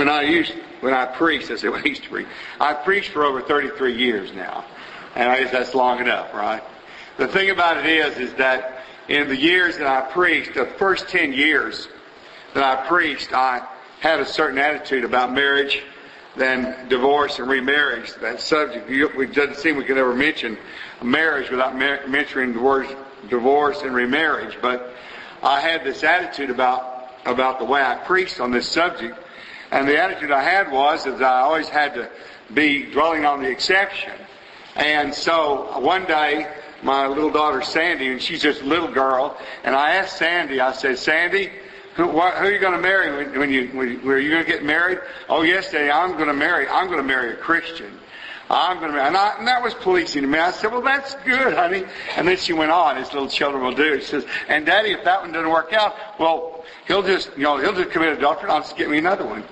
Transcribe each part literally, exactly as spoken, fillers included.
when I used, when I preached, I said when I used to preach, I preached for over thirty-three years now. And I guess that's long enough, right? The thing about it is, is that in the years that I preached, the first ten years that I preached, I had a certain attitude about marriage, then divorce and remarriage. That subject, it doesn't seem we could ever mention marriage without mentioning the words divorce and remarriage. But I had this attitude about, about the way I preached on this subject. And the attitude I had was that I always had to be dwelling on the exception. And so one day, my little daughter Sandy, and she's just a little girl, and I asked Sandy, I said, Sandy, who, what, who are you going to marry when, when you, when, are you going to get married? Oh yes, Daddy, I'm going to marry, I'm going to marry a Christian. I'm going to marry, and, I, and that was pleasing to me. I said, well, that's good, honey. And then she went on, as little children will do. She says, and Daddy, if that one doesn't work out, well, he'll just, you know, he'll just commit adultery, and I'll just get me another one.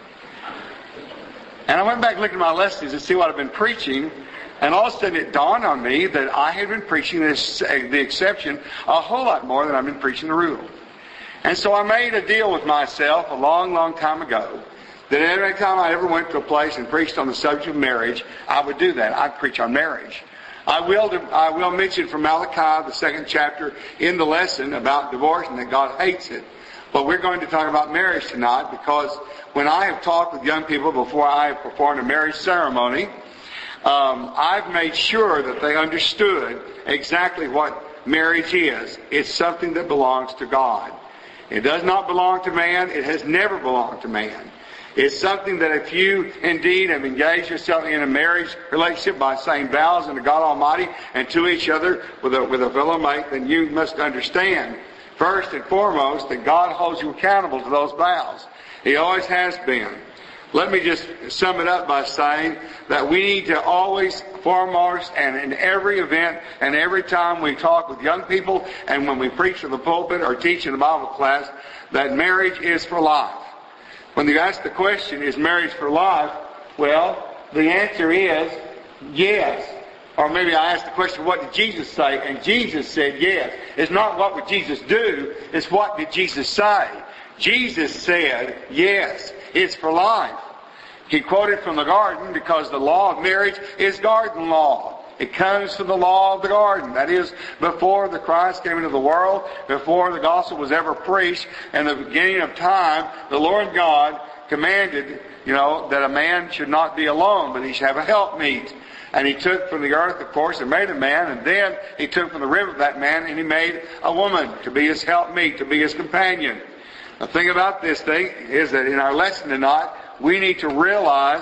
And I went back and looked at my lessons to see what I've been preaching. And all of a sudden it dawned on me that I had been preaching this, the exception a whole lot more than I've been preaching the rule. And so I made a deal with myself a long, long time ago that every time I ever went to a place and preached on the subject of marriage, I would do that. I'd preach on marriage. I will, I will mention from Malachi, the second chapter, in the lesson about divorce and that God hates it. But we're going to talk about marriage tonight because when I have talked with young people before I have performed a marriage ceremony, Um, I've made sure that they understood exactly what marriage is. It's something that belongs to God. It does not belong to man. It has never belonged to man. It's something that if you indeed have engaged yourself in a marriage relationship by saying vows unto God Almighty and to each other with a, with a fellow mate, then you must understand, first and foremost, that God holds you accountable to those vows. He always has been. Let me just sum it up by saying that we need to always, foremost, and in every event and every time we talk with young people and when we preach in the pulpit or teach in the Bible class, that marriage is for life. When you ask the question, is marriage for life? Well, the answer is yes. Or maybe I asked the question, what did Jesus say? And Jesus said yes. It's not what would Jesus do, it's what did Jesus say. Jesus said yes. It's for life. He quoted from the garden because the law of marriage is garden law. It comes from the law of the garden. That is, before the Christ came into the world, before the gospel was ever preached, in the beginning of time, the Lord God commanded, you know, that a man should not be alone, but he should have a helpmeet. And he took from the earth, of course, and made a man, and then he took from the rib of that man, and he made a woman to be his helpmeet, to be his companion. The thing about this thing is that in our lesson tonight, we need to realize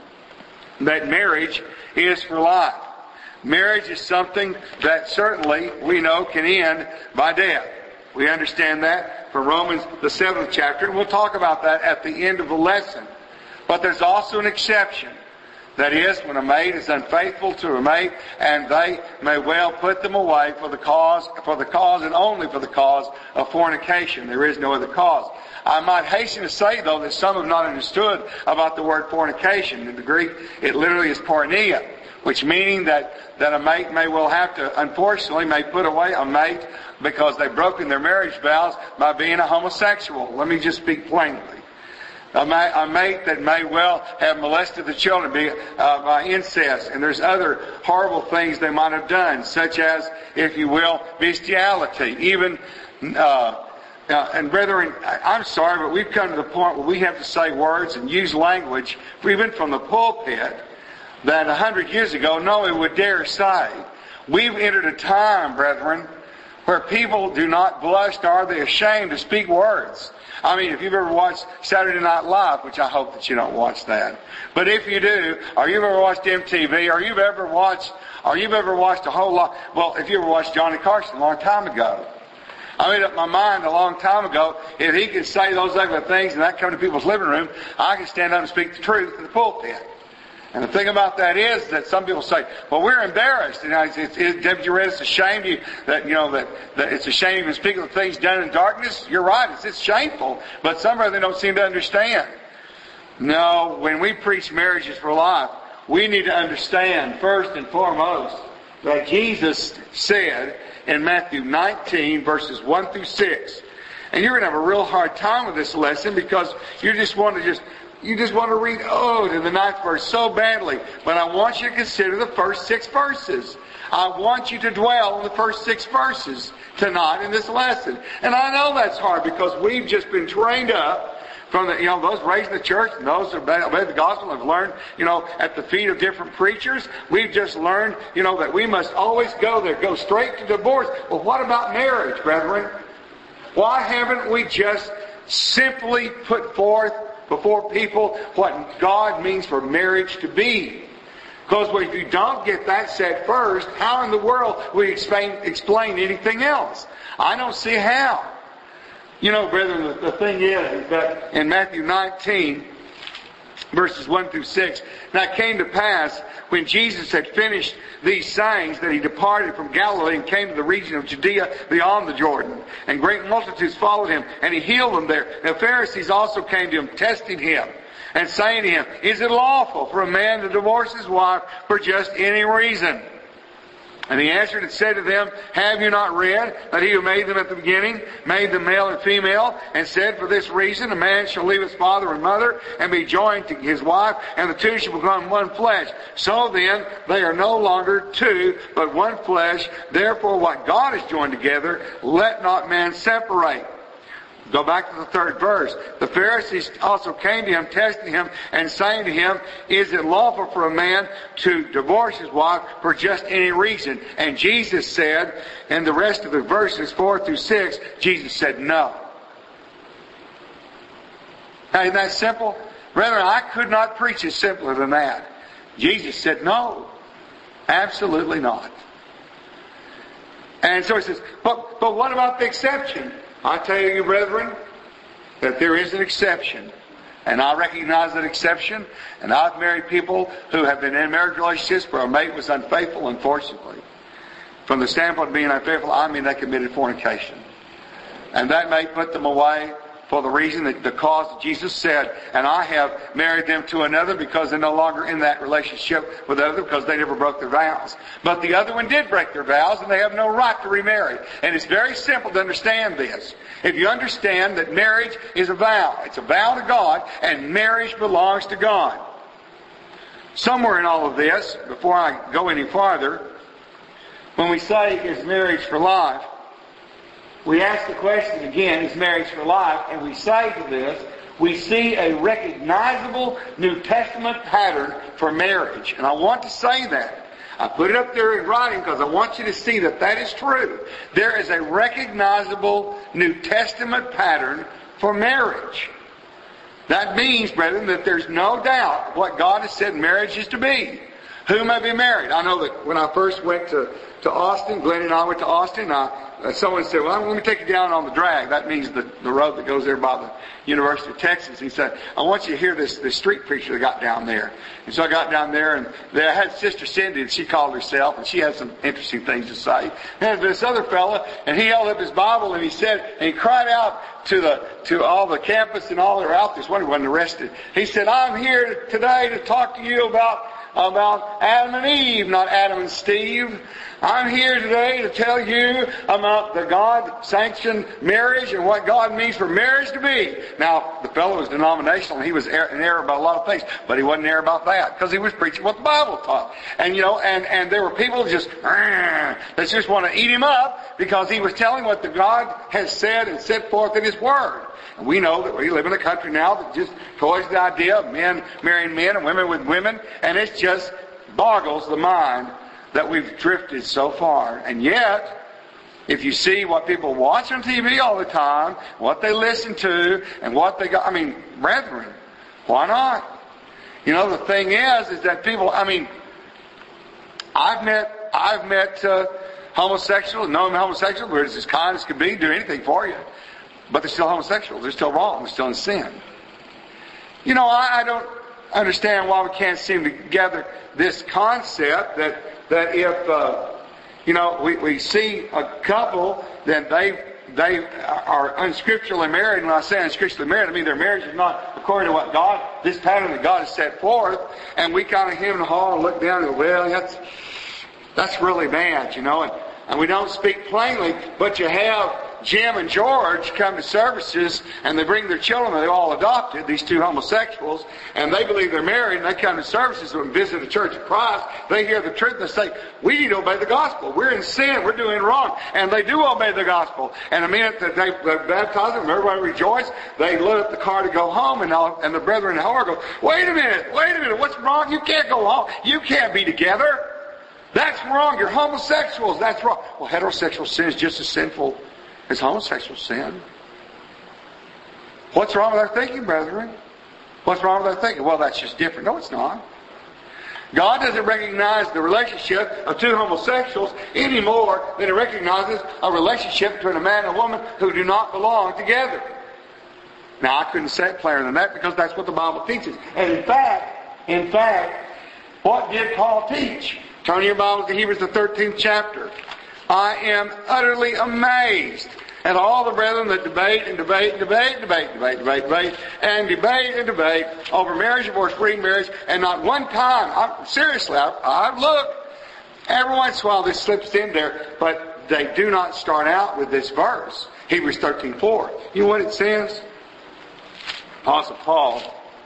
that marriage is for life. Marriage is something that certainly we know can end by death. We understand that from Romans, the seventh chapter, and we'll talk about that at the end of the lesson. But there's also an exception. That is, when a maid is unfaithful to a mate, and they may well put them away for the cause, for the cause and only for the cause of fornication. There is no other cause. I might hasten to say, though, that some have not understood about the word fornication. In the Greek, it literally is porneia, which meaning that, that a mate may well have to, unfortunately, may put away a mate because they've broken their marriage vows by being a homosexual. Let me just speak plainly. A mate that may well have molested the children be, uh, by incest. And there's other horrible things they might have done, such as, if you will, bestiality. Even, uh, uh, and brethren, I'm sorry, but we've come to the point where we have to say words and use language, even from the pulpit, that a hundred years ago no one would dare say. We've entered a time, brethren, where people do not blush nor are they ashamed to speak words. I mean, if you've ever watched Saturday Night Live, which I hope that you don't watch that, but if you do, or you've ever watched M T V, or you've ever watched, or you've ever watched a whole lot, well, if you ever watched Johnny Carson a long time ago, I made up my mind a long time ago, if he could say those ugly things and that come to people's living room, I could stand up and speak the truth in the pulpit. And the thing about that is that some people say, well, we're embarrassed. You know, it's, it's, it's, David, you read it's a shame you, that, you know, that, that it's a shame even speak of things done in darkness. You're right. It's, it's shameful. But some of them don't seem to understand. No, when we preach marriages for life, we need to understand first and foremost that Jesus said in Matthew nineteen verses one through six. And you're going to have a real hard time with this lesson because you just want to just you just want to read oh to the ninth verse so badly. But I want you to consider the first six verses. I want you to dwell on the first six verses tonight in this lesson. And I know that's hard because we've just been trained up from the, you know, those raised in the church and those who obey the gospel have learned, you know, at the feet of different preachers. We've just learned, you know, that we must always go there, go straight to divorce. Well, what about marriage, brethren? Why haven't we just simply put forth before people what God means for marriage to be? Because if you don't get that said first, how in the world will you explain, explain anything else? I don't see how. You know, brethren, the, the thing is, is that in Matthew nineteen, verses one through six, now it came to pass, when Jesus had finished these sayings, that he departed from Galilee and came to the region of Judea beyond the Jordan. And great multitudes followed him, and he healed them there. The Pharisees also came to him, testing him, and saying to him, is it lawful for a man to divorce his wife for just any reason? And he answered and said to them, have you not read that he who made them at the beginning made them male and female, and said, for this reason a man shall leave his father and mother and be joined to his wife, and the two shall become one flesh. So then they are no longer two, but one flesh. Therefore what God has joined together, let not man separate. Go back to the third verse. The Pharisees also came to him, testing him, and saying to him, is it lawful for a man to divorce his wife for just any reason? And Jesus said, in the rest of the verses, four through six, Jesus said no. Now, isn't that simple? Brethren, I could not preach it simpler than that. Jesus said no. Absolutely not. And so he says, but, but what about the exception? I tell you, brethren, that there is an exception. And I recognize that exception. And I've married people who have been in marriage relationships where a mate was unfaithful, unfortunately. From the standpoint of being unfaithful, I mean they committed fornication. And that mate put them away for the reason that the cause that Jesus said, and I have married them to another because they're no longer in that relationship with the other because they never broke their vows. But the other one did break their vows and they have no right to remarry. And it's very simple to understand this. If you understand that marriage is a vow, it's a vow to God, and marriage belongs to God. Somewhere in all of this, before I go any farther, when we say is marriage for life, we ask the question again, is marriage for life? And we say to this, we see a recognizable New Testament pattern for marriage. And I want to say that. I put it up there in writing because I want you to see that that is true. There is a recognizable New Testament pattern for marriage. That means, brethren, that there's no doubt what God has said marriage is to be. Who may be married? I know that when I first went to, to Austin, Glenn and I went to Austin, I, uh, someone said, well, let me take you down on the drag. That means the, the road that goes there by the University of Texas. He said, I want you to hear this, this street preacher that got down there. And so I got down there, and there I had Sister Cindy, and she called herself, and she had some interesting things to say. And this other fella, and he held up his Bible, and he said, and he cried out to the to all the campus and all that were out there. One wasn't arrested. He said, I'm here today to talk to you about about Adam and Eve, not Adam and Steve. I'm here today to tell you about the God-sanctioned marriage and what God means for marriage to be. Now, the fellow was denominational, and he was in error about a lot of things, but he wasn't in error about that, because he was preaching what the Bible taught. And, you know, and, and there were people just, that just want to eat him up, because he was telling what the God has said and set forth in His Word. And we know that we live in a country now that just toys the idea of men marrying men and women with women, and it just boggles the mind that we've drifted so far. And yet, if you see what people watch on T V all the time, what they listen to, and what they got, I mean, brethren, why not? You know, the thing is, is that people, I mean, I've met, I've met uh, homosexuals, known homosexuals, where it's as kind as could be, do anything for you. But they're still homosexuals. They're still wrong. They're still in sin. You know, I, I don't understand why we can't seem to gather this concept that that if uh, you know we, we see a couple that they they are unscripturally married. When I say unscripturally married, I mean their marriage is not according to what God, this pattern that God has set forth, and we kind of hem and haw and look down and go, well, that's that's really bad, you know, and, and we don't speak plainly, but you have Jim and George come to services and they bring their children, they're all adopted, these two homosexuals, and they believe they're married, and they come to services and visit the Church of Christ, they hear the truth and they say, we need to obey the gospel. We're in sin. We're doing wrong. And they do obey the gospel. And the minute that they, they baptize them, everybody rejoices, they load up the car to go home, and, all, and the brethren in the home go, wait a minute, wait a minute, what's wrong? You can't go home. You can't be together. That's wrong. You're homosexuals. That's wrong. Well, heterosexual sin is just as sinful as homosexual sin. What's wrong with our thinking, brethren? What's wrong with our thinking? Well, that's just different. No, it's not. God doesn't recognize the relationship of two homosexuals any more than He recognizes a relationship between a man and a woman who do not belong together. Now, I couldn't say it plainer than that because that's what the Bible teaches. And in fact, in fact, what did Paul teach? Turn your Bible to Hebrews, the thirteenth chapter. I am utterly amazed at all the brethren that debate and debate and debate and debate and debate, debate, debate, and debate and debate over marriage, divorce, free marriage, and not one time, I'm, seriously, I've, I've looked, every once in a while this slips in there, but they do not start out with this verse, Hebrews thirteen four. You know what it says? Apostle Paul,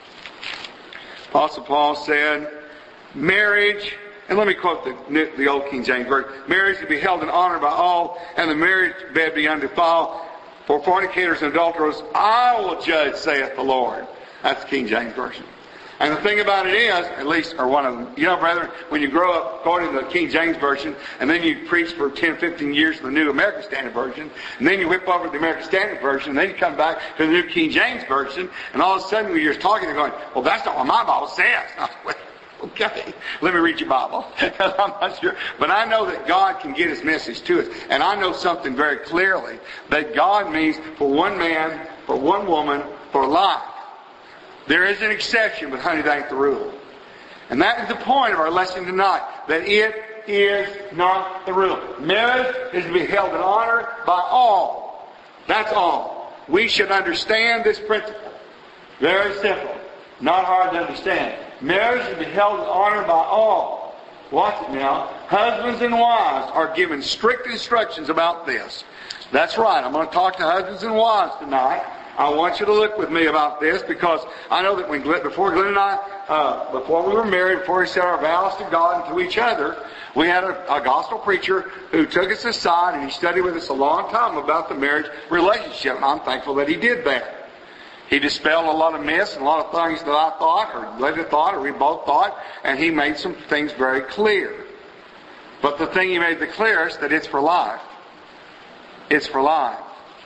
Apostle Paul said, marriage, and let me quote the, the old King James Version. Marriage to be held in honor by all, and the marriage bed be undefiled. For fornicators and adulterers, I will judge, saith the Lord. That's the King James Version. And the thing about it is, at least, or one of them, you know, brethren, when you grow up according to the King James Version, and then you preach for ten, fifteen years in the New American Standard Version, and then you whip over to the American Standard Version, and then you come back to the New King James Version, and all of a sudden when you're talking, you're going, well, that's not what my Bible says. Okay, let me read your Bible. I'm not sure. But I know that God can get His message to us. And I know something very clearly, that God means for one man, for one woman, for life. There is an exception, but honey, that ain't the rule. And that is the point of our lesson tonight, that it is not the rule. Marriage is to be held in honor by all. That's all. We should understand this principle. Very simple. Not hard to understand. Marriage is to be held in honor by all. Watch it now. Husbands and wives are given strict instructions about this. That's right. I'm going to talk to husbands and wives tonight. I want you to look with me about this because I know that when Glenn, before Glenn and I, uh, before we were married, before we said our vows to God and to each other, we had a, a gospel preacher who took us aside and he studied with us a long time about the marriage relationship. And I'm thankful that he did that. He dispelled a lot of myths and a lot of things that I thought, or Linda thought, or we both thought, and he made some things very clear. But the thing he made the clearest, that it's for life. It's for life.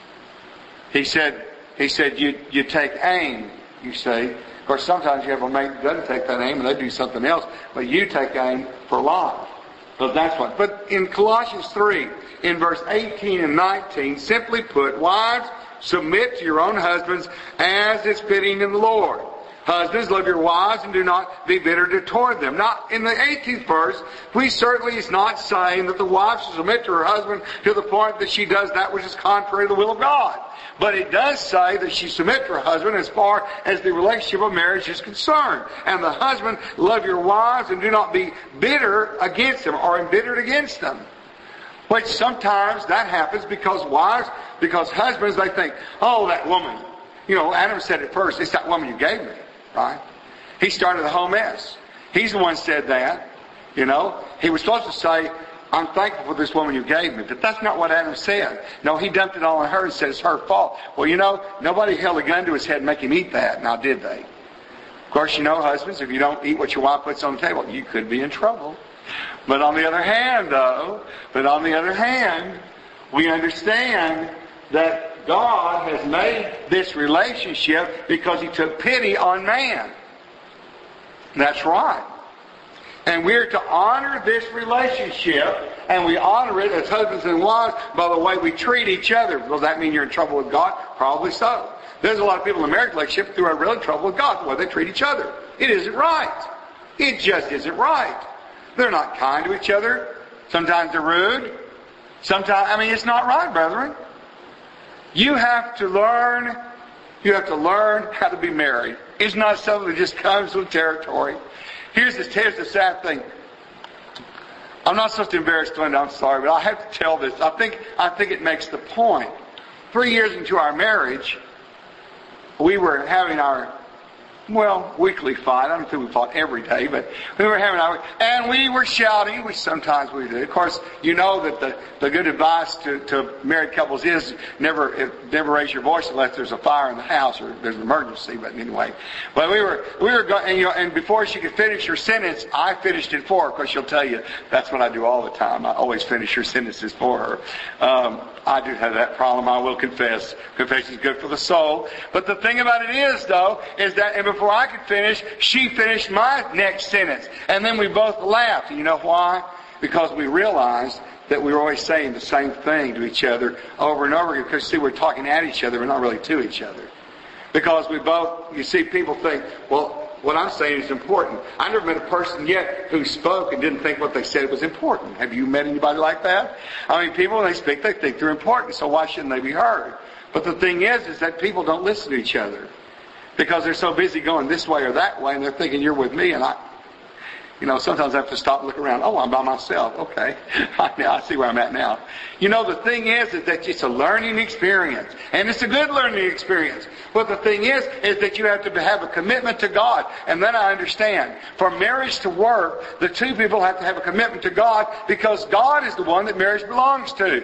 He said, he said, you you take aim, you say. Of course, sometimes you have a mate that doesn't take that aim and they do something else, but you take aim for life. But that's what. But in Colossians three, in verse eighteen and nineteen, simply put, wives, submit to your own husbands as is fitting in the Lord. Husbands, love your wives and do not be bitter toward them. Now, in the eighteenth verse, we certainly is not saying that the wife should submit to her husband to the point that she does that which is contrary to the will of God. But it does say that she submit to her husband as far as the relationship of marriage is concerned. And the husband, love your wives and do not be bitter against them or embittered against them. Which sometimes that happens because wives, because husbands, they think, oh, that woman. You know, Adam said it first, it's that woman you gave me, right? He started the whole mess. He's the one who said that, you know. He was supposed to say, I'm thankful for this woman you gave me. But that's not what Adam said. No, he dumped it all on her and said it's her fault. Well, you know, nobody held a gun to his head and make him eat that. Now, did they? Of course, you know, husbands, if you don't eat what your wife puts on the table, you could be in trouble. But on the other hand, though, but on the other hand, we understand that God has made this relationship because He took pity on man. That's right. And we're to honor this relationship, and we honor it as husbands and wives by the way we treat each other. Does that mean you're in trouble with God? Probably so. There's a lot of people in a marriage relationship who are really in trouble with God, the way they treat each other. It isn't right. It just isn't right. They're not kind to each other. Sometimes they're rude. Sometimes, I mean, it's not right, brethren. You have to learn, you have to learn how to be married. It's not something that just comes with territory. Here's the, here's the sad thing. I'm not supposed to embarrass Glenda, I'm sorry, but I have to tell this. I think, I think it makes the point. three years into our marriage, we were having our, well, weekly fight. I don't think we fought every day, but we were having our, and we were shouting, which sometimes we did. Of course, you know that the, the good advice to, to married couples is never, never raise your voice unless there's a fire in the house or there's an emergency, but anyway. But we were, we were going, and, you know, and before she could finish her sentence, I finished it for her, because she'll tell you that's what I do all the time. I always finish her sentences for her. Um, I do have that problem, I will confess. Confession is good for the soul. But the thing about it is, though, is that and before I could finish, she finished my next sentence. And then we both laughed. And you know why? Because we realized that we were always saying the same thing to each other over and over again. Because, see, we're talking at each other, we're not really to each other. Because we both, you see, people think, well, what I'm saying is important. I never met a person yet who spoke and didn't think what they said was important. Have you met anybody like that? I mean, people, when they speak, they think they're important, so why shouldn't they be heard? But the thing is, is that people don't listen to each other. Because they're so busy going this way or that way, and they're thinking you're with me, and I, you know, sometimes I have to stop and look around. Oh, I'm by myself. Okay. I see where I'm at now. You know, the thing is, is that it's a learning experience. And it's a good learning experience. But the thing is, is that you have to have a commitment to God. And then I understand. For marriage to work, the two people have to have a commitment to God, because God is the one that marriage belongs to.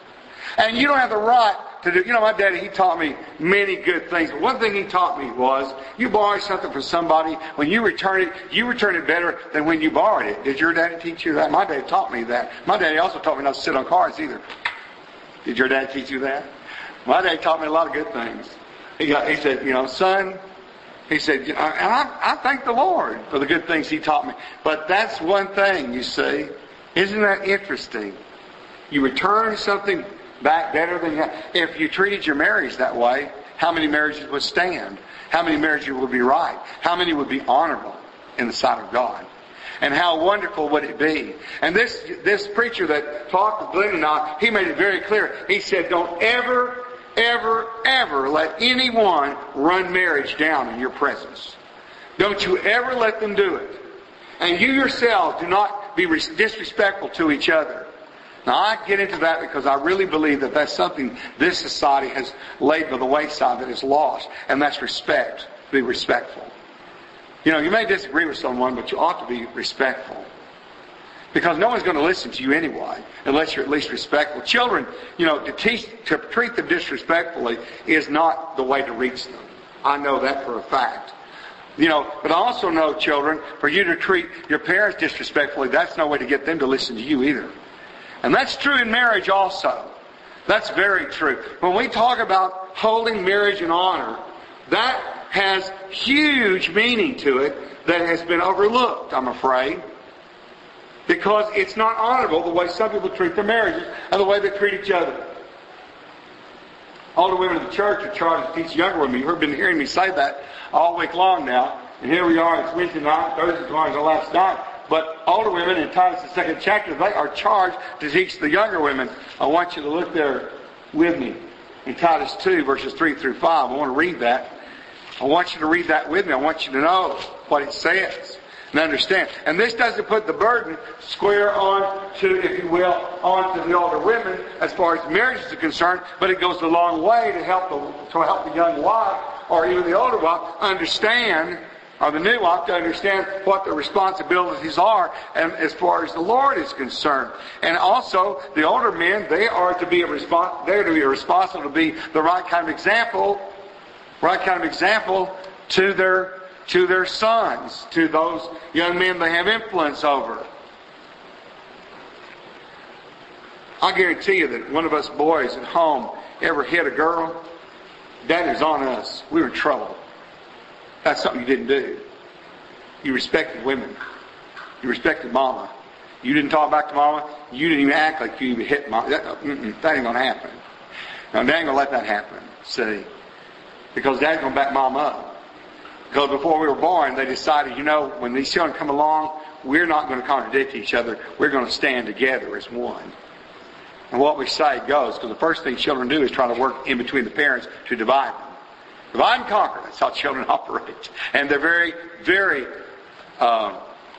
And you don't have the right to do, you know, my daddy, he taught me many good things. But one thing he taught me was, you borrow something from somebody, when you return it, you return it better than when you borrowed it. Did your daddy teach you that? My daddy taught me that. My daddy also taught me not to sit on cards either. Did your dad teach you that? My daddy taught me a lot of good things. He, got, he said, you know, son, he said, and I, I thank the Lord for the good things he taught me. But that's one thing, you see. Isn't that interesting? You return something back better than you have. If you treated your marriage that way, how many marriages would stand? How many marriages would be right? How many would be honorable in the sight of God? And how wonderful would it be? And this this preacher that talked with Glenn and I, he made it very clear. He said, don't ever, ever, ever let anyone run marriage down in your presence. Don't you ever let them do it. And you yourselves do not be disrespectful to each other. Now, I get into that because I really believe that that's something this society has laid by the wayside that is lost, and that's respect. Be respectful. You know, you may disagree with someone, but you ought to be respectful. Because no one's going to listen to you anyway, unless you're at least respectful. Children, you know, to teach, to treat them disrespectfully is not the way to reach them. I know that for a fact. You know, but I also know, children, for you to treat your parents disrespectfully, that's no way to get them to listen to you either. And that's true in marriage also. That's very true. When we talk about holding marriage in honor, that has huge meaning to it that has been overlooked, I'm afraid. Because it's not honorable the way some people treat their marriages and the way they treat each other. Older women in the church are charged to teach younger women. You've been hearing me say that all week long now. And here we are, it's Wednesday night, Thursday tomorrow is the last night. But older women in Titus the second chapter, they are charged to teach the younger women. I want you to look there with me in Titus two, verses three through five. I want to read that. I want you to read that with me. I want you to know what it says and understand. And this doesn't put the burden square on to, if you will, on to the older women as far as marriage is concerned, but it goes a long way to help the, to help the young wife or even the older wife understand, or the new wife to understand what the responsibilities are, and as far as the Lord is concerned. And also, the older men, they are to be a respons- they're to be responsible to be the right kind of example, right kind of example to their to their sons, to those young men they have influence over. I guarantee you that one of us boys at home ever hit a girl, that is on us. We were in trouble. That's something you didn't do. You respected women. You respected mama. You didn't talk back to mama. You didn't even act like you even hit mama. That, that ain't going to happen. Now, Dad ain't going to let that happen. See? Because Dad's going to back mama up. Because before we were born, they decided, you know, when these children come along, we're not going to contradict each other. We're going to stand together as one. And what we say goes. Because the first thing children do is try to work in between the parents to divide them. Divide and conquer. That's how children operate. And they're very, very uh,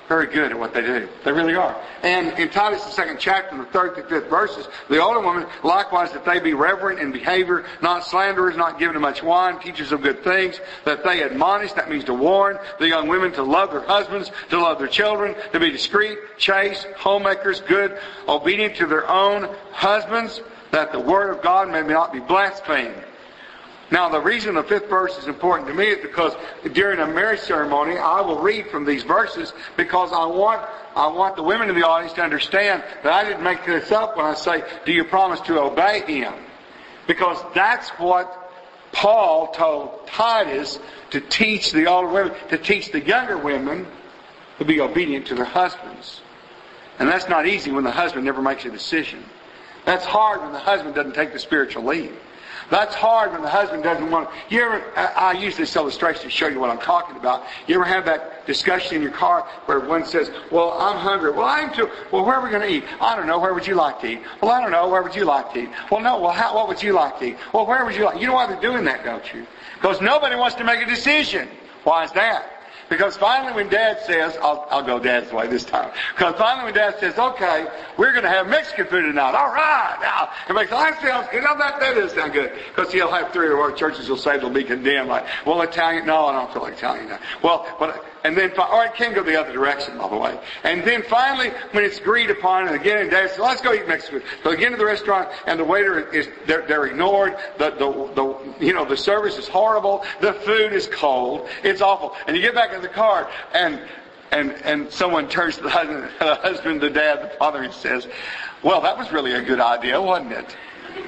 very good at what they do. They really are. And in Titus, the second chapter, in the third to fifth verses, the older women, likewise, that they be reverent in behavior, not slanderers, not given to much wine, teachers of good things, that they admonish, that means to warn, the young women to love their husbands, to love their children, to be discreet, chaste, homemakers, good, obedient to their own husbands, that the word of God may not be blasphemed. Now, the reason the fifth verse is important to me is because during a marriage ceremony, I will read from these verses because I want I want the women in the audience to understand that I didn't make this up when I say, do you promise to obey him? Because that's what Paul told Titus to teach the older women, to teach the younger women to be obedient to their husbands. And that's not easy when the husband never makes a decision. That's hard when the husband doesn't take the spiritual lead. That's hard when the husband doesn't want to. You ever, I, I use this illustration to show you what I'm talking about. You ever have that discussion in your car where one says, well, I'm hungry. Well, I'm too. Well, where are we going to eat? I don't know. Where would you like to eat? Well, I don't know. Where would you like to eat? Well, no. Well, how, what would you like to eat? Well, where would you like? You know why they're doing that, don't you? Because nobody wants to make a decision. Why is that? Because finally when Dad says, I'll, I'll go Dad's way this time. Because finally when Dad says, okay, we're going to have Mexican food tonight. All right. Now, everybody says, that sounds good. Now, that, that does sound good. Because he'll have three or four churches will say they'll be condemned. Like, well, Italian, no, I don't feel like Italian now. Well, but, and then, or it can go the other direction, by the way. And then finally, when it's agreed upon, and again, and Dad says, let's go eat Mexican food. So again to the restaurant, and the waiter is, they're, they're ignored. The, the, the, you know, the service is horrible. The food is cold. It's awful. And you get back in the car, and, and, and someone turns to the husband, the husband, the dad, the father, and says, well, that was really a good idea, wasn't it?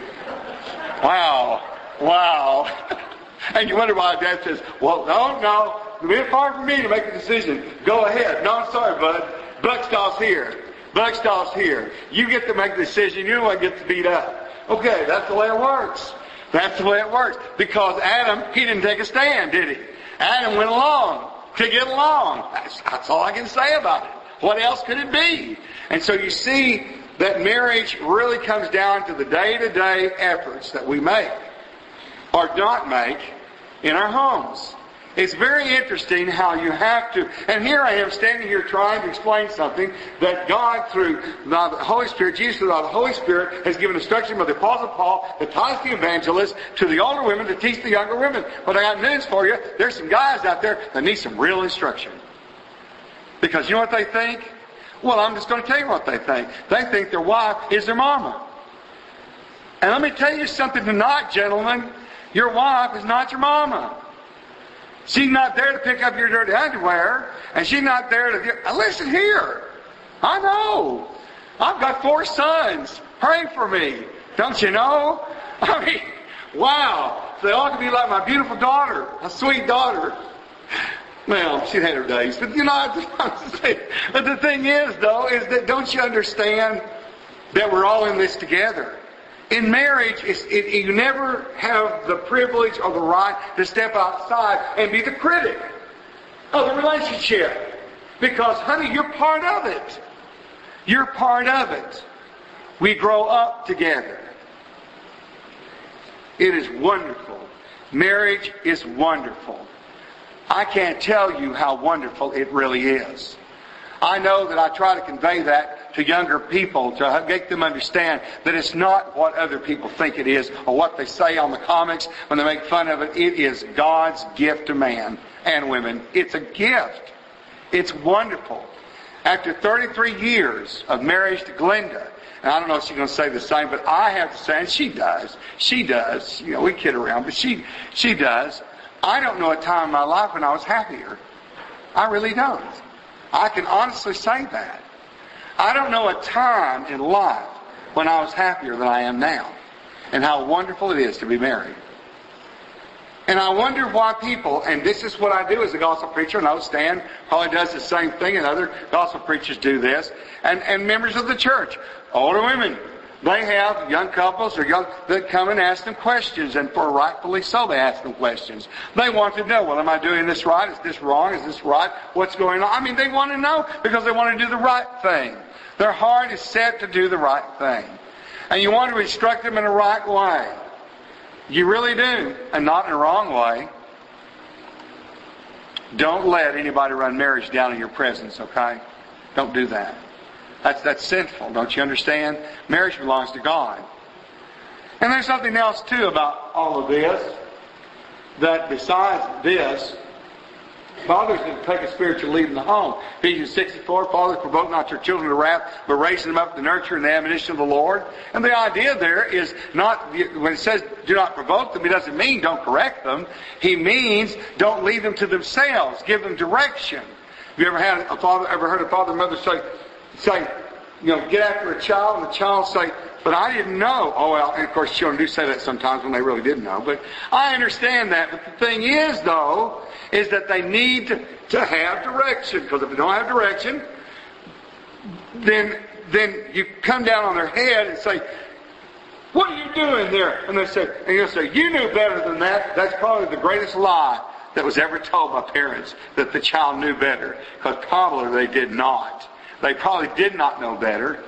Wow. Wow. And you wonder why Dad says, well, no, no. It's hard for me to make a decision. Go ahead. No, I'm sorry, bud. Buck stops here. Buck stops here. You get to make the decision. You don't want to get to beat up. Okay, that's the way it works. That's the way it works. Because Adam, he didn't take a stand, did he? Adam went along to get along. That's, that's all I can say about it. What else could it be? And so you see that marriage really comes down to the day-to-day efforts that we make or not make in our homes. It's very interesting how you have to, and here I am standing here trying to explain something that God through the Holy Spirit, Jesus through the Holy Spirit has given instruction by the Apostle Paul, the Titus the evangelist, to the older women to teach the younger women. But I got news for you. There's some guys out there that need some real instruction. Because you know what they think? Well, I'm just going to tell you what they think. They think their wife is their mama. And let me tell you something tonight, gentlemen. Your wife is not your mama. She's not there to pick up your dirty underwear, and she's not there to... Listen here. I know. I've got four sons. Pray for me. Don't you know? I mean, wow. They ought to be like my beautiful daughter, a sweet daughter. Well, she had her days. But you know, but the thing is, though, is that don't you understand that we're all in this together? In marriage, it's, it, you never have the privilege or the right to step outside and be the critic of the relationship. Because, honey, you're part of it. You're part of it. We grow up together. It is wonderful. Marriage is wonderful. I can't tell you how wonderful it really is. I know that I try to convey that to younger people to make them understand that it's not what other people think it is or what they say on the comics when they make fun of it. It is God's gift to man and women. It's a gift. It's wonderful. After thirty-three years of marriage to Glenda, and I don't know if she's going to say the same, but I have to say, and she does. She does. You know, we kid around, but she she does. I don't know a time in my life when I was happier. I really don't. I can honestly say that. I don't know a time in life when I was happier than I am now. And how wonderful it is to be married. And I wonder why people, and this is what I do as a gospel preacher, and I know Stan probably does the same thing, and other gospel preachers do this, and, and members of the church, older women, they have young couples or young that come and ask them questions, and for rightfully so they ask them questions. They want to know, well, am I doing this right? Is this wrong? Is this right? What's going on? I mean, they want to know because they want to do the right thing. Their heart is set to do the right thing. And you want to instruct them in the right way. You really do. And not in the wrong way. Don't let anybody run marriage down in your presence, okay? Don't do that. That's, that's sinful. Don't you understand? Marriage belongs to God. And there's something else too about all of this. That besides this, fathers can take a spiritual lead in the home. Ephesians six and four, fathers, provoke not your children to wrath, but raising them up to nurture and the admonition of the Lord. And the idea there is not, when it says do not provoke them, it doesn't mean don't correct them. He means don't leave them to themselves. Give them direction. Have you ever had a father, ever heard a father and mother say, say, you know, get after a child, and the child say, but I didn't know. Oh, well, and of course children do say that sometimes when they really didn't know. But I understand that. But the thing is, though, is that they need to, to have direction. Because if they don't have direction, then, then you come down on their head and say, what are you doing there? And they say, and you'll say, you knew better than that. That's probably the greatest lie that was ever told by parents, that the child knew better. Because probably they did not. They probably did not know better.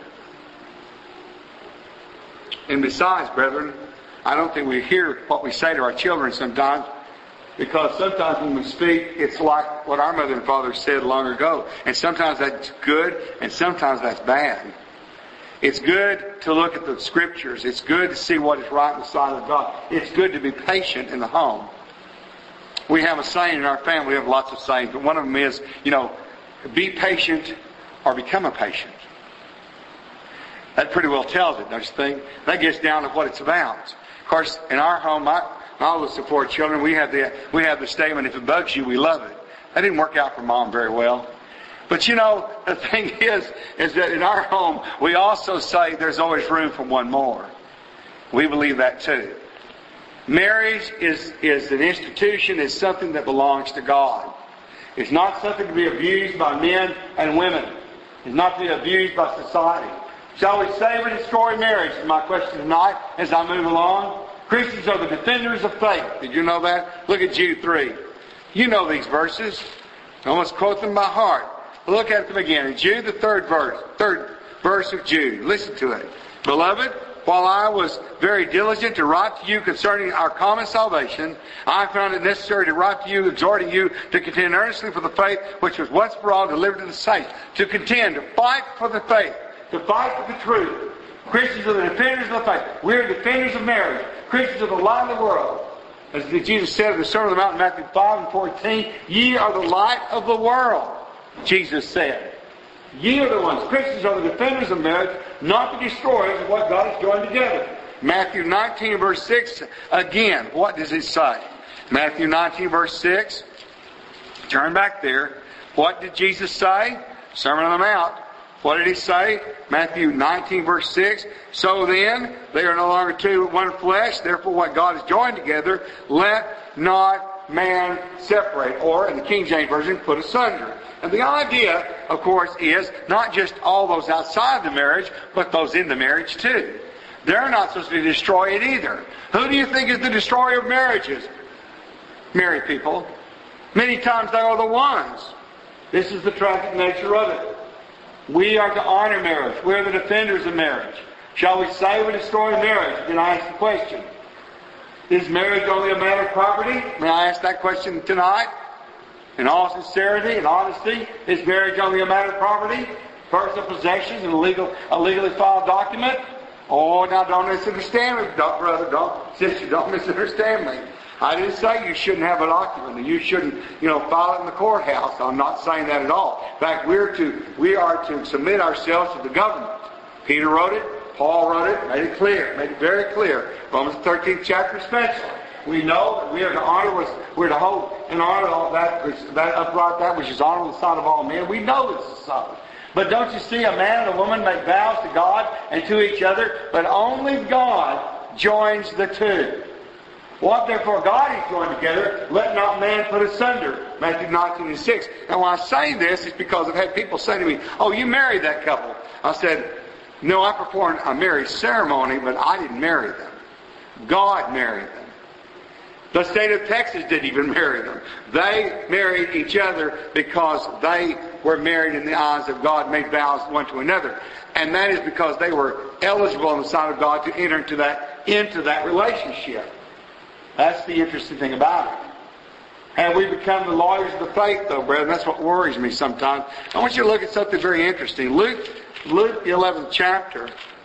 And besides, brethren, I don't think we hear what we say to our children sometimes, because sometimes when we speak, it's like what our mother and father said long ago. And sometimes that's good, and sometimes that's bad. It's good to look at the Scriptures. It's good to see what is right in the sight of God. It's good to be patient in the home. We have a saying in our family. We have lots of sayings, but one of them is, you know, be patient or become a patient. That pretty well tells it, don't you think? That gets down to what it's about. Of course, in our home, my, my oldest of four children, we have the we have the statement, if it bugs you, we love it. That didn't work out for Mom very well. But you know, the thing is, is that in our home, we also say there's always room for one more. We believe that too. Marriage is, is an institution, is something that belongs to God. It's not something to be abused by men and women. It's not to be abused by society. Shall we save or destroy marriage? Is my question tonight as I move along. Christians are the defenders of faith. Did you know that? Look at Jude three. You know these verses. I almost quote them by heart. Look at them again. In Jude, the third verse, third verse of Jude. Listen to it. Beloved, while I was very diligent to write to you concerning our common salvation, I found it necessary to write to you, exhorting you to contend earnestly for the faith which was once for all delivered to the saints. To contend, to fight for the faith. To fight for the truth. Christians are the defenders of the faith. We're defenders of marriage. Christians are the light of the world. As Jesus said in the Sermon on the Mount in Matthew five and fourteen, ye are the light of the world, Jesus said. Ye are the ones. Christians are the defenders of marriage, not the destroyers of what God has joined together. Matthew nineteen verse six, again, what does it say? Matthew nineteen verse six, turn back there. What did Jesus say? Sermon on the Mount. What did he say? Matthew nineteen verse six. So then, they are no longer two but one flesh. Therefore, what God has joined together, let not man separate. Or, in the King James Version, put asunder. And the idea, of course, is not just all those outside the marriage, but those in the marriage too. They're not supposed to destroy it either. Who do you think is the destroyer of marriages? Married people. Many times they are the ones. This is the tragic nature of it. We are to honor marriage. We are the defenders of marriage. Shall we save or destroy marriage? Then I ask the question. Is marriage only a matter of property? May I ask that question tonight? In all sincerity and honesty, is marriage only a matter of property? Personal possessions and a, legal, a legally filed document? Oh, now don't misunderstand me, don't, brother. Don't, sister, don't misunderstand me. I didn't say you shouldn't have a document and you shouldn't, you know, file it in the courthouse. I'm not saying that at all. In fact, we're to, we are to submit ourselves to the government. Peter wrote it. Paul wrote it. Made it clear. Made it very clear. Romans thirteenth chapter especially. We know that we are to honor, we're to hold and honor all that, that upright that which is honorable in the sight of all men. We know this is so. But don't you see a man and a woman make vows to God and to each other, but only God joins the two. What therefore God has joined together, let not man put asunder. Matthew nineteen and six. And when I say this, it's because I've had people say to me, oh, you married that couple. I said, no, I performed a marriage ceremony, but I didn't marry them. God married them. The state of Texas didn't even marry them. They married each other because they were married in the eyes of God, made vows one to another. And that is because they were eligible on the side of God to enter into that, into that relationship. That's the interesting thing about it. Have we become the lawyers of the faith, though, brethren? That's what worries me sometimes. I want you to look at something very interesting. Luke, Luke the eleventh chapter.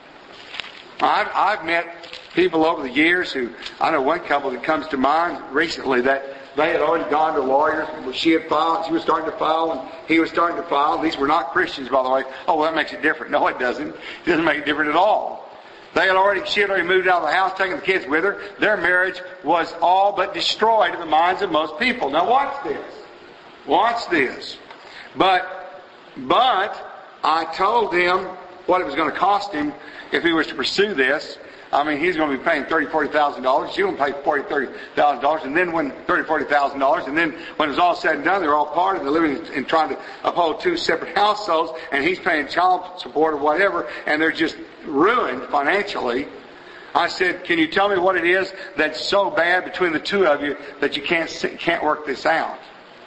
I've, I've met people over the years who, I know one couple that comes to mind recently that they had already gone to lawyers. She had filed, she was starting to file, and he was starting to file. These were not Christians, by the way. Oh, well, that makes it different. No, it doesn't. It doesn't make it different at all. They had already, she had already moved out of the house, taking the kids with her. Their marriage was all but destroyed in the minds of most people. Now watch this. Watch this. But, but, I told him what it was going to cost him if he was to pursue this. I mean, he's going to be paying thirty thousand dollars, forty thousand dollars. She's going to pay forty thousand dollars, thirty thousand dollars. And then when, thirty thousand dollars, forty thousand dollars. And then when it was all said and done, they're all parted. They're living and trying to uphold two separate households. And he's paying child support or whatever. And they're just ruined financially. I said, can you tell me what it is that's so bad between the two of you that you can't can't work this out?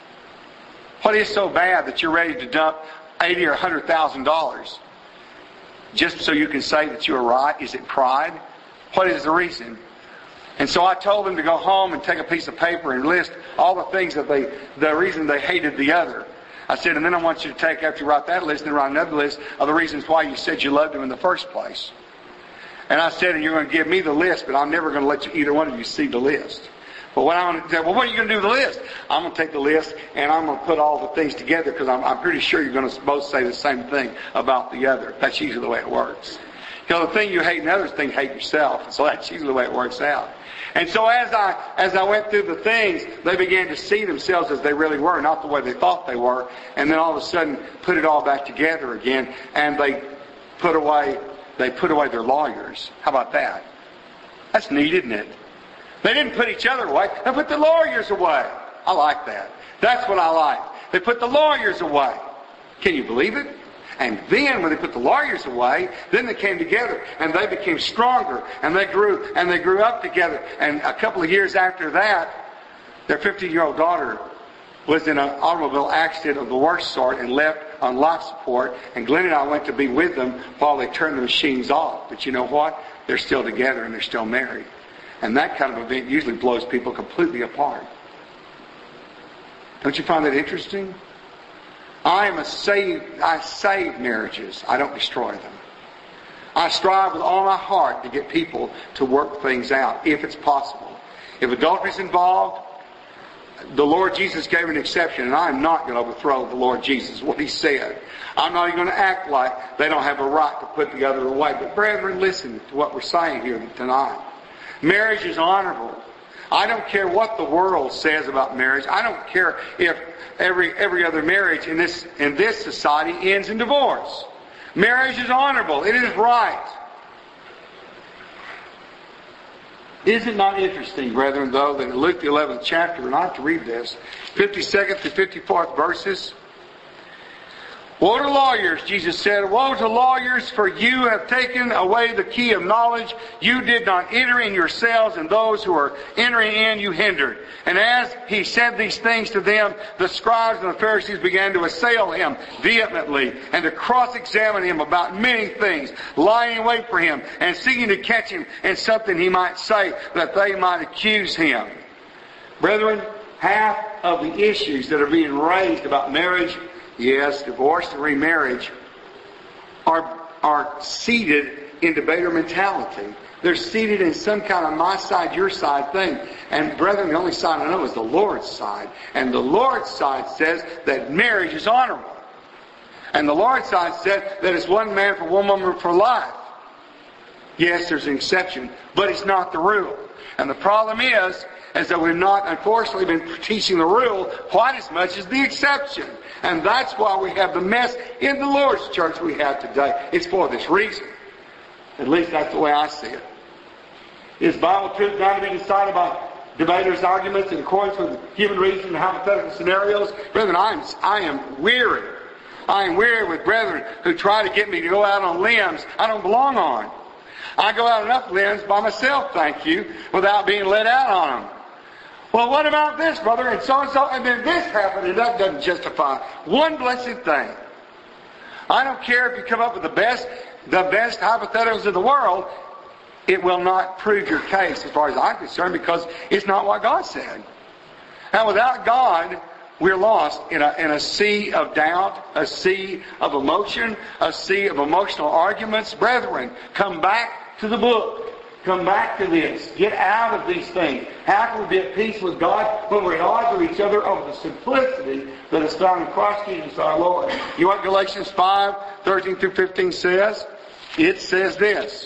What is so bad that you're ready to dump eighty thousand dollars or one hundred thousand dollars just so you can say that you are right? Is it pride? What is the reason? And so I told them to go home and take a piece of paper and list all the things that they, the reason they hated the other. I said, and then I want you to take, after you write that list, and write another list of the reasons why you said you loved him in the first place. And I said, and you're going to give me the list, but I'm never going to let you, either one of you see the list. But what I'm going to say, well, what are you going to do with the list? I'm going to take the list and I'm going to put all the things together because I'm, I'm pretty sure you're going to both say the same thing about the other. That's usually the way it works. You know, the thing you hate in others, the thing you hate yourself. So that's usually the way it works out. And so as I as I went through the things, they began to see themselves as they really were, not the way they thought they were. And then all of a sudden put it all back together again. And they put away they put away their lawyers. How about that? That's neat, isn't it? They didn't put each other away. They put the lawyers away. I like that. That's what I like. They put the lawyers away. Can you believe it? And then when they put the lawyers away, then they came together and they became stronger and they grew and they grew up together. And a couple of years after that, their fifteen-year-old daughter was in an automobile accident of the worst sort and left on life support. And Glenn and I went to be with them while they turned the machines off. But you know what? They're still together and they're still married. And that kind of event usually blows people completely apart. Don't you find that interesting? I am a save, I save marriages. I don't destroy them. I strive with all my heart to get people to work things out, if it's possible. If adultery is involved, the Lord Jesus gave an exception, and I'm not going to overthrow the Lord Jesus, what He said. I'm not even going to act like they don't have a right to put the other away. But brethren, listen to what we're saying here tonight. Marriage is honorable. I don't care what the world says about marriage. I don't care if every every other marriage in this in this society ends in divorce. Marriage is honorable. It is right. Is it not interesting, brethren, though, that in Luke the eleventh chapter, and I have to read this, fifty-second to fifty-fourth verses. Woe to lawyers, Jesus said. Woe to lawyers, for you have taken away the key of knowledge. You did not enter in yourselves, and those who are entering in you hindered. And as he said these things to them, the scribes and the Pharisees began to assail him vehemently and to cross-examine him about many things, lying in wait for him and seeking to catch him in something he might say that they might accuse him. Brethren, half of the issues that are being raised about marriage, yes, divorce and remarriage, are, are seated in debater mentality. They're seated in some kind of my side, your side thing. And brethren, the only side I know is the Lord's side. And the Lord's side says that marriage is honorable. And the Lord's side says that it's one man for one woman for life. Yes, there's an exception, but it's not the rule. And the problem is, is that we've not, unfortunately, been teaching the rule quite as much as the exception. And that's why we have the mess in the Lord's church we have today. It's for this reason. At least that's the way I see it. Is Bible truth now to be decided by debaters' arguments in accordance with human reason and hypothetical scenarios? Brethren, I am, I am weary. I am weary with brethren who try to get me to go out on limbs I don't belong on. I go out enough limbs by myself, thank you, without being let out on them. Well, what about this, brother? And so and so, and then this happened, and that doesn't justify one blessed thing. I don't care if you come up with the best, the best hypotheticals in the world. It will not prove your case as far as I'm concerned, because it's not what God said. And without God, we're lost in a, in a sea of doubt, a sea of emotion, a sea of emotional arguments. Brethren, come back to the book. Come back to this. Get out of these things. How can we be at peace with God when we're at odds with each other over the simplicity that is found in Christ Jesus our Lord? You know what Galatians five, thirteen through fifteen says? It says this.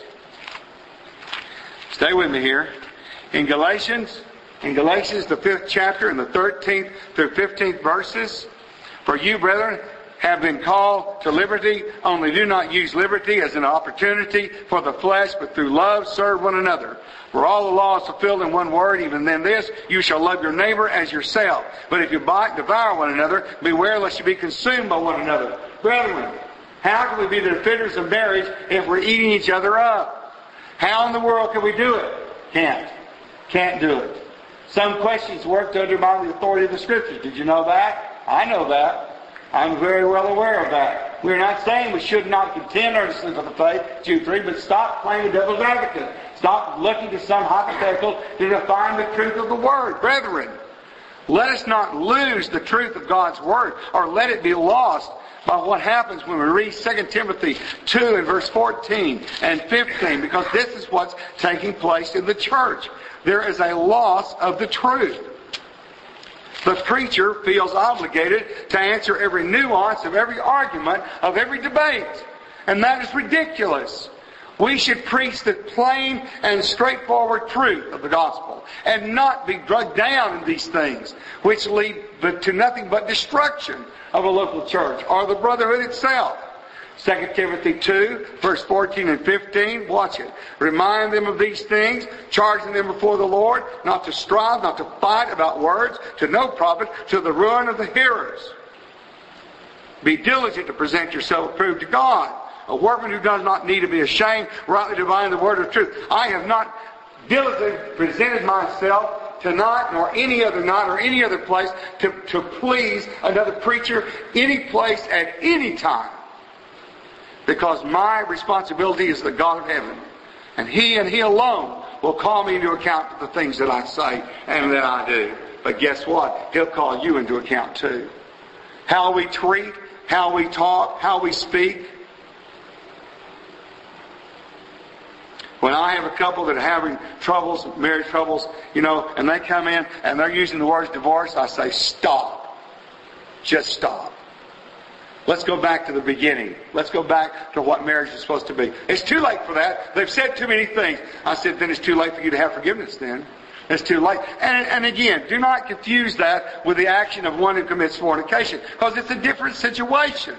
Stay with me here. In Galatians, in Galatians, the fifth chapter, and the thirteenth through fifteenth verses, for you, brethren, have been called to liberty, only do not use liberty as an opportunity for the flesh, but through love serve one another. For all the law is fulfilled in one word, even then this, you shall love your neighbor as yourself. But if you bite, devour one another, beware lest you be consumed by one another. Brethren, how can we be the defenders of marriage if we're eating each other up? How in the world can we do it? Can't. Can't do it. Some questions work to undermine the authority of the Scriptures. Did you know that? I know that. I'm very well aware of that. We're not saying we should not contend earnestly for the faith, Jude three, but stop playing the devil's advocate. Stop looking to some hypothetical to define the truth of the Word. Brethren, let us not lose the truth of God's Word, or let it be lost by what happens when we read Second Timothy two and verse fourteen and fifteen, because this is what's taking place in the church. There is a loss of the truth. The preacher feels obligated to answer every nuance of every argument, of every debate. And that is ridiculous. We should preach the plain and straightforward truth of the gospel and not be drugged down in these things which lead to nothing but destruction of a local church or the brotherhood itself. Second Timothy two, verse fourteen and fifteen. Watch it. Remind them of these things, charging them before the Lord, not to strive, not to fight about words, to no profit, to the ruin of the hearers. Be diligent to present yourself approved to God, a workman who does not need to be ashamed, rightly dividing the word of truth. I have not diligently presented myself tonight, nor any other night, or any other place, to, to please another preacher, any place, at any time. Because my responsibility is the God of heaven. And He and He alone will call me into account for the things that I say and that I do. But guess what? He'll call you into account too. How we treat, how we talk, how we speak. When I have a couple that are having troubles, marriage troubles, you know, and they come in and they're using the words divorce, I say, stop. Just stop. Let's go back to the beginning. Let's go back to what marriage is supposed to be. It's too late for that. They've said too many things. I said, then it's too late for you to have forgiveness then. It's too late. And, and again, do not confuse that with the action of one who commits fornication, because it's a different situation.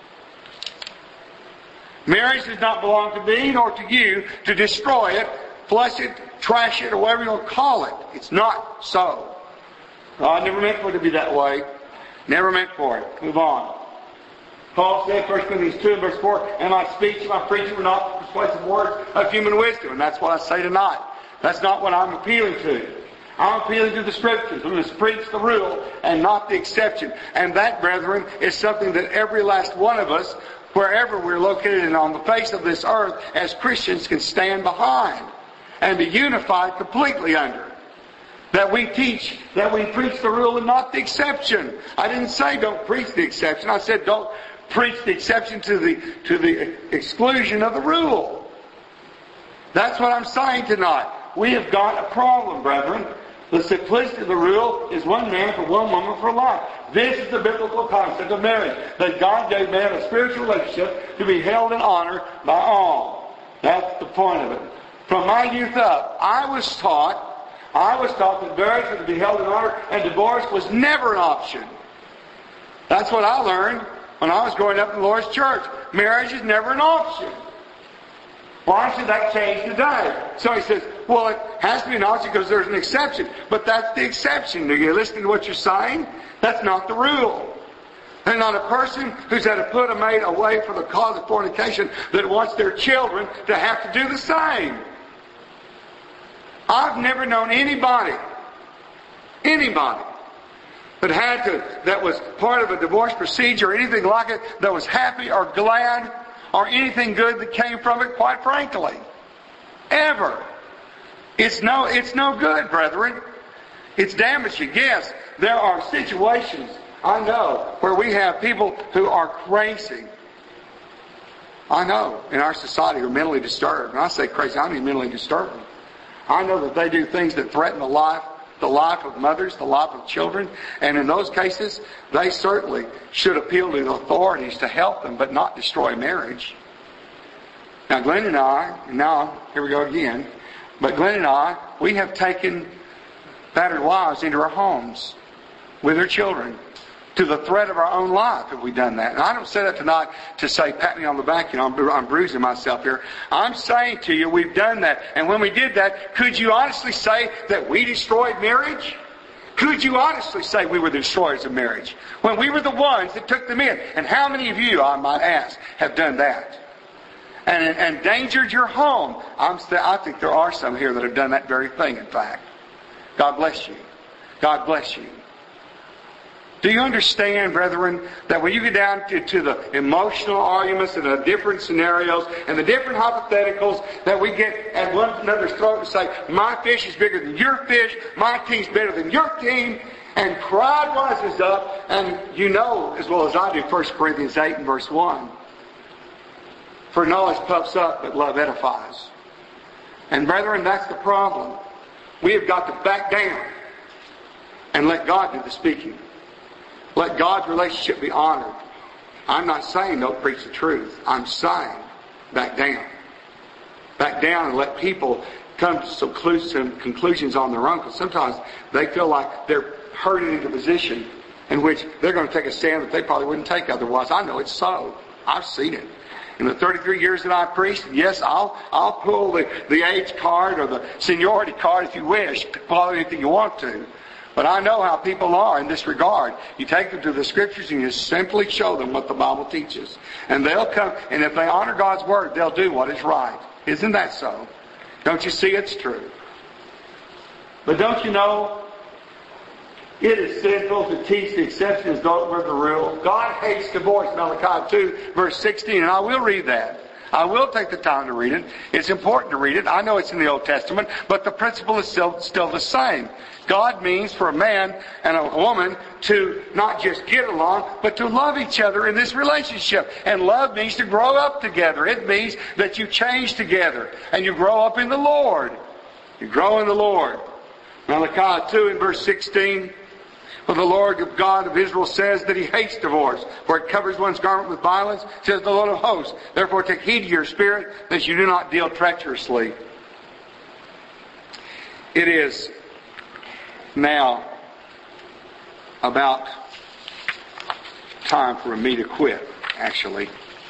Marriage does not belong to me nor to you to destroy it, flush it, trash it, or whatever you want to call it. It's not so. God never meant for it to be that way. Never meant for it. Move on. Paul said, First Corinthians two and verse four, and my speech and my preaching were not persuasive words of human wisdom. And that's what I say tonight. That's not what I'm appealing to. I'm appealing to the Scriptures. We must preach the rule and not the exception. And that, brethren, is something that every last one of us, wherever we're located and on the face of this earth, as Christians can stand behind and be unified completely under. That we teach, that we preach the rule and not the exception. I didn't say don't preach the exception. I said don't preach the exception to the to the exclusion of the rule. That's what I'm saying tonight. We have got a problem, brethren. The simplicity of the rule is one man for one woman for life. This is the biblical concept of marriage. That God gave man a spiritual relationship to be held in honor by all. That's the point of it. From my youth up, I was taught, I was taught that marriage was to be held in honor and divorce was never an option. That's what I learned when I was growing up in the Lord's church. Marriage is never an option. Why should that change today? So he says, well, it has to be an option because there's an exception. But that's the exception. Are you listening to what you're saying? That's not the rule. There's not a person who's had to put a mate away for the cause of fornication that wants their children to have to do the same. I've never known anybody, anybody, that had to, that was part of a divorce procedure or anything like it, that was happy or glad or anything good that came from it, quite frankly. Ever. It's no, it's no good, brethren. It's damaging, yes. there are situations, I know, where we have people who are crazy. I know, in our society, who are mentally disturbed. And I say crazy, I mean mentally disturbed. I know that they do things that threaten the life, the life of mothers, the life of children. And in those cases, they certainly should appeal to the authorities to help them, but not destroy marriage. Now, Glenn and I, now, here we go again, but Glenn and I, we have taken battered wives into our homes with their children, to the threat of our own life have we done that. And I don't say that tonight to say, pat me on the back, you know, I'm, I'm bruising myself here. I'm saying to you, we've done that. And when we did that, could you honestly say that we destroyed marriage? Could you honestly say we were the destroyers of marriage? When we were the ones that took them in. And how many of you, I might ask, have done that? And, and endangered your home. I'm st- I think there are some here that have done that very thing, in fact. God bless you. God bless you. Do you understand, brethren, that when you get down to, to the emotional arguments and the different scenarios and the different hypotheticals that we get at one another's throat and say, my fish is bigger than your fish, my team's better than your team, and pride rises up, and you know as well as I do First Corinthians eight and verse one. For knowledge puffs up, but love edifies. And brethren, that's the problem. We have got to back down and let God do the speaking. Let God's relationship be honored. I'm not saying don't preach the truth. I'm saying back down. Back down and let people come to some conclusions on their own. Because sometimes they feel like they're herded into a position in which they're going to take a stand that they probably wouldn't take otherwise. I know it's so. I've seen it. In the thirty-three years that I've preached, yes, I'll I'll pull the, the age card or the seniority card if you wish. Pull anything you want to. But I know how people are in this regard. You take them to the Scriptures and you simply show them what the Bible teaches. And they'll come, and if they honor God's Word, they'll do what is right. Isn't that so? Don't you see it's true? But don't you know, it is sinful to teach the exception as though it were the rule. God hates divorce, Malachi two, verse sixteen, and I will read that. I will take the time to read it. It's important to read it. I know it's in the Old Testament, but the principle is still, still the same. God means for a man and a woman to not just get along, but to love each other in this relationship. And love means to grow up together. It means that you change together and you grow up in the Lord. You grow in the Lord. Malachi two in verse sixteen. For the Lord God of Israel says that He hates divorce, for it covers one's garment with violence, says the Lord of hosts. Therefore take heed to your spirit, that you do not deal treacherously. It is now about time for me to quit, actually.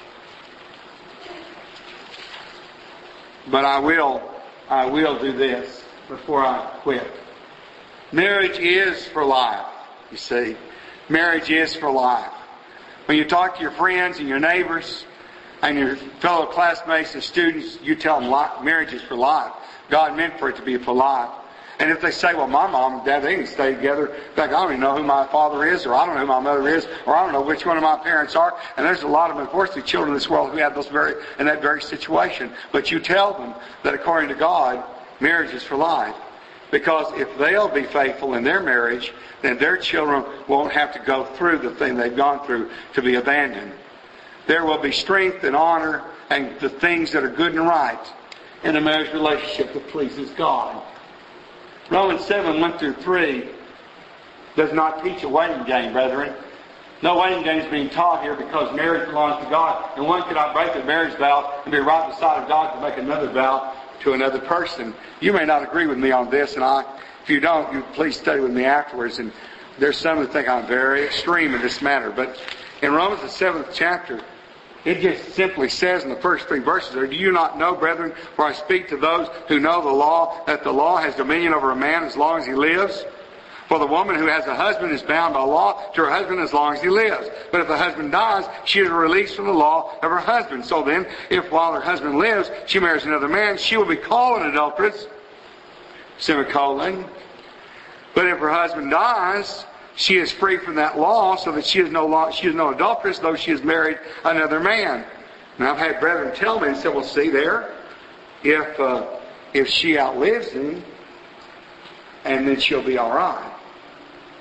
But I will, I will do this before I quit. Marriage is for life. You see, marriage is for life. When you talk to your friends and your neighbors and your fellow classmates and students, you tell them life, marriage is for life. God meant for it to be for life. And if they say, well, my mom and dad, they can stay together. In fact, I don't even know who my father is, or I don't know who my mother is, or I don't know which one of my parents are. And there's a lot of, unfortunately, children in this world who have those very, in that very situation. But you tell them that according to God, marriage is for life. Because if they'll be faithful in their marriage, then their children won't have to go through the thing they've gone through to be abandoned. There will be strength and honor and the things that are good and right in a marriage relationship that pleases God. Romans seven, one through three does not teach a waiting game, brethren. No waiting game is being taught here because marriage belongs to God. And one cannot break the marriage vow and be right beside of God to make another vow to another person. You may not agree with me on this, and I, if you don't, you please study with me afterwards. And there's some who think I'm very extreme in this matter. But in Romans the seventh chapter, it just simply says in the first three verses there, do you not know, brethren, for I speak to those who know the law, that the law has dominion over a man as long as he lives? For the woman who has a husband is bound by law to her husband as long as he lives. But if the husband dies, she is released from the law of her husband. So then, if while her husband lives, she marries another man, she will be called an adulteress. Semicolon. But if her husband dies, she is free from that law, so that she is no law, she is no adulteress, though she has married another man. And I've had brethren tell me and said, well, see there, if uh, if she outlives him, and then she'll be all right.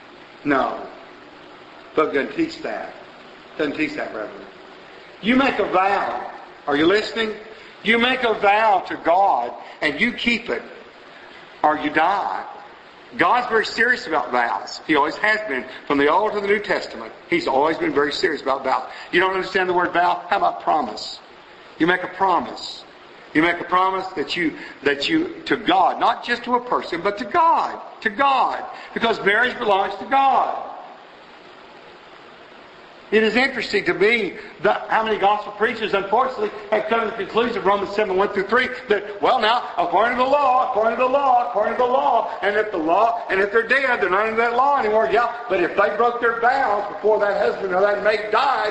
No. Book doesn't teach that. Doesn't teach that, brethren. You make a vow. Are you listening? You make a vow to God and you keep it or you die. God's very serious about vows. He always has been. From the Old to the New Testament, He's always been very serious about vows. You don't understand the word vow? How about promise? You make a promise. You make a promise that you, that you, to God, not just to a person, but to God. To God. Because marriage belongs to God. It is interesting to me that how many gospel preachers, unfortunately, have come to the conclusion of Romans seven, one through three, that, well now, according to the law, according to the law, according to the law, and if the law, and if they're dead, they're not under that law anymore. Yeah, but if they broke their vows before that husband or that mate died,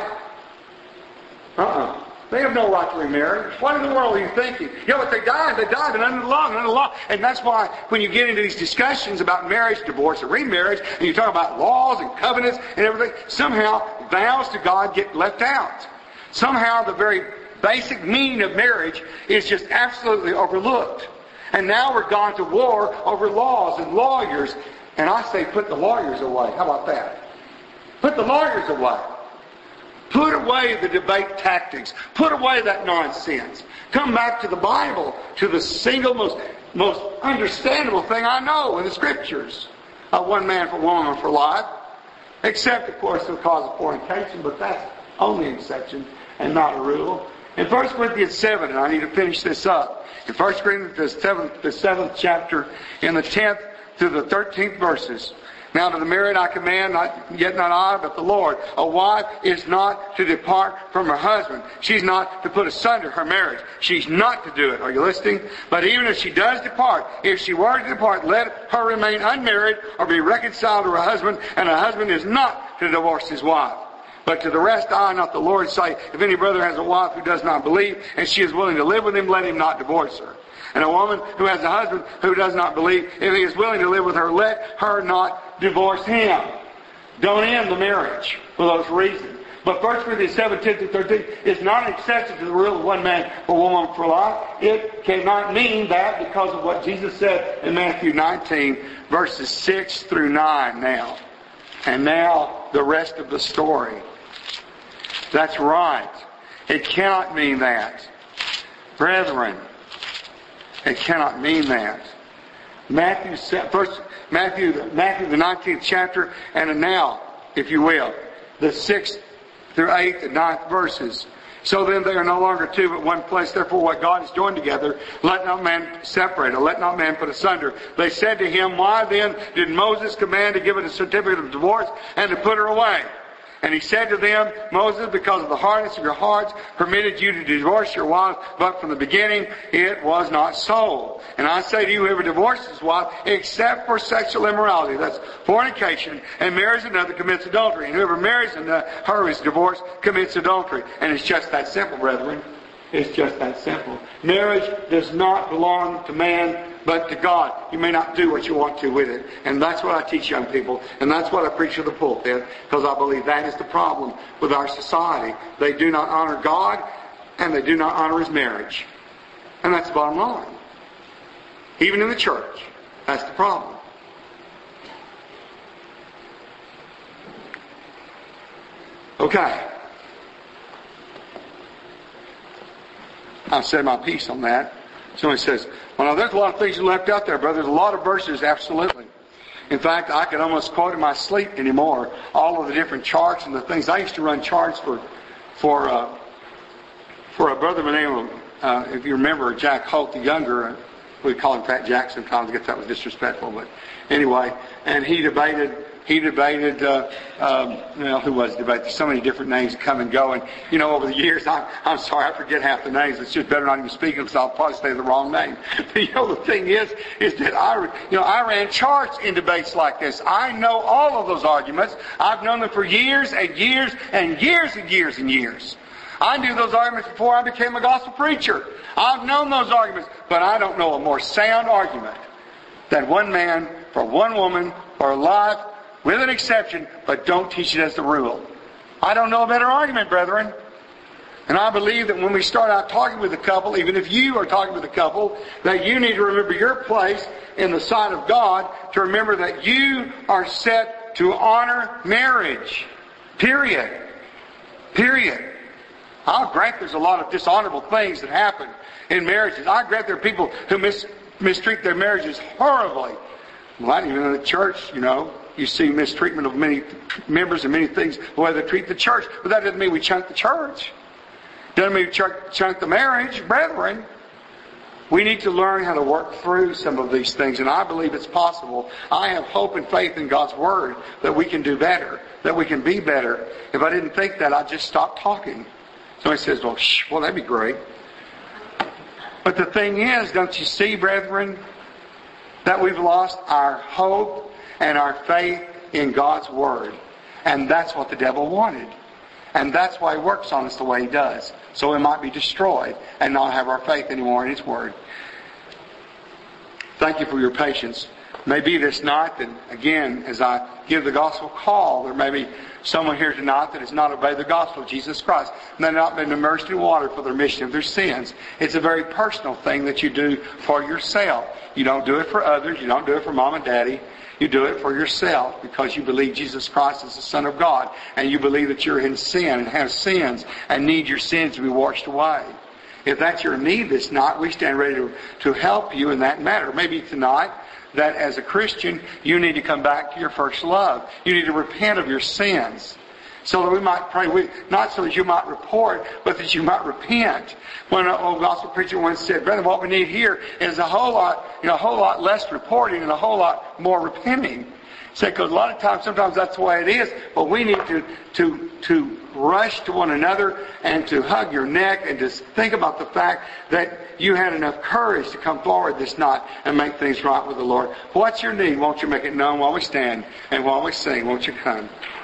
uh-uh. They have no right to remarry. What in the world are you thinking? Yeah, but they died, they died, and under the law, and under the law. And that's why when you get into these discussions about marriage, divorce, and remarriage, and you talk about laws and covenants and everything, somehow vows to God get left out. Somehow the very basic meaning of marriage is just absolutely overlooked. And now we're gone to war over laws and lawyers. And I say put the lawyers away. How about that? Put the lawyers away. Put away the debate tactics. Put away that nonsense. Come back to the Bible, to the single most, most understandable thing I know in the Scriptures. Uh, one man for woman for life. Except, of course, the cause of fornication, but that's only an exception and not a rule. In First Corinthians seven, and I need to finish this up. In First Corinthians the seventh, the seventh chapter, in the tenth through the thirteenth verses. Now to the married I command, not, yet not I, but the Lord. A wife is not to depart from her husband. She's not to put asunder her marriage. She's not to do it. Are you listening? But even if she does depart, if she were to depart, let her remain unmarried or be reconciled to her husband, and her husband is not to divorce his wife. But to the rest I, not the Lord, say, if any brother has a wife who does not believe, and she is willing to live with him, let him not divorce her. And a woman who has a husband who does not believe, if he is willing to live with her, let her not divorce him. Don't end the marriage for those reasons. But First Corinthians seven, ten through thirteen is not an exception to the rule of one man for one woman for life. It cannot mean that because of what Jesus said in Matthew nineteen, verses six through nine now. And now the rest of the story. That's right. It cannot mean that. Brethren, it cannot mean that. Matthew, first, Matthew, Matthew the nineteenth chapter, and now, if you will, the sixth through eighth and ninth verses. So then they are no longer two but one place. Therefore what God has joined together, let not man separate, or let not man put asunder. They said to him, why then did Moses command to give it a certificate of divorce and to put her away? And he said to them, Moses, because of the hardness of your hearts, permitted you to divorce your wife, but from the beginning it was not so. And I say to you, whoever divorces his wife, except for sexual immorality, that's fornication, and marries another, commits adultery. And whoever marries another, her who is divorced, commits adultery. And it's just that simple, brethren. It's just that simple. Marriage does not belong to man, but to God. You may not do what you want to with it. And that's what I teach young people. And that's what I preach to the pulpit. Because I believe that is the problem with our society. They do not honor God, and they do not honor His marriage. And that's the bottom line. Even in the church, that's the problem. Okay. I've said my piece on that. Somebody says, well, now there's a lot of things you left out there, brother. There's a lot of verses, absolutely. In fact, I could almost quote in my sleep anymore all of the different charts and the things. I used to run charts for for uh, for a brother by the name of, uh, if you remember, Jack Holt the Younger. We call him Fat Jack sometimes. I guess that was disrespectful, but anyway. And he debated, he debated, uh, um, well, who was debating? There's so many different names that come and go. And, you know, over the years, I'm, I'm sorry, I forget half the names. It's just better not even speak them, so I'll probably say the wrong name. But, you know, the thing is, is that I, you know, I ran charts in debates like this. I know all of those arguments. I've known them for years and years and years and years and years. I knew those arguments before I became a gospel preacher. I've known those arguments, but I don't know a more sound argument than one man for one woman for life, with an exception, but don't teach it as the rule. I don't know a better argument, brethren. And I believe that when we start out talking with a couple, even if you are talking with a couple, that you need to remember your place in the sight of God, to remember that you are set to honor marriage. Period. Period. I'll grant there's a lot of dishonorable things that happen in marriages. I grant there are people who mis- mistreat their marriages horribly. Well, even in the church, you know, you see mistreatment of many members and many things, the way they treat the church. But that doesn't mean we chunk the church. Doesn't mean we chunk, chunk the marriage. Brethren, we need to learn how to work through some of these things. And I believe it's possible. I have hope and faith in God's Word that we can do better, that we can be better. If I didn't think that, I'd just stop talking. Somebody says, well, shh, well, that'd be great. But the thing is, don't you see, brethren, that we've lost our hope and our faith in God's Word. And that's what the devil wanted. And that's why he works on us the way he does. So we might be destroyed and not have our faith anymore in His Word. Thank you for your patience. Maybe this night that, again, as I give the gospel call, there may be someone here tonight that has not obeyed the gospel of Jesus Christ. And they've not been immersed in water for the remission of their sins. It's a very personal thing that you do for yourself. You don't do it for others. You don't do it for mom and daddy. You do it for yourself because you believe Jesus Christ is the Son of God. And you believe that you're in sin and have sins and need your sins to be washed away. If that's your need this night, we stand ready to, to help you in that matter. Maybe tonight, that as a Christian, you need to come back to your first love. You need to repent of your sins. So that we might pray, we, not so that you might report, but that you might repent. When an old gospel preacher once said, brother, what we need here is a whole lot, you know, a whole lot less reporting and a whole lot more repenting. He said, because a lot of times, sometimes that's the way it is, but we need to, to, to rush to one another and to hug your neck and to think about the fact that you had enough courage to come forward this night and make things right with the Lord. What's your need? Won't you make it known while we stand and while we sing? Won't you come?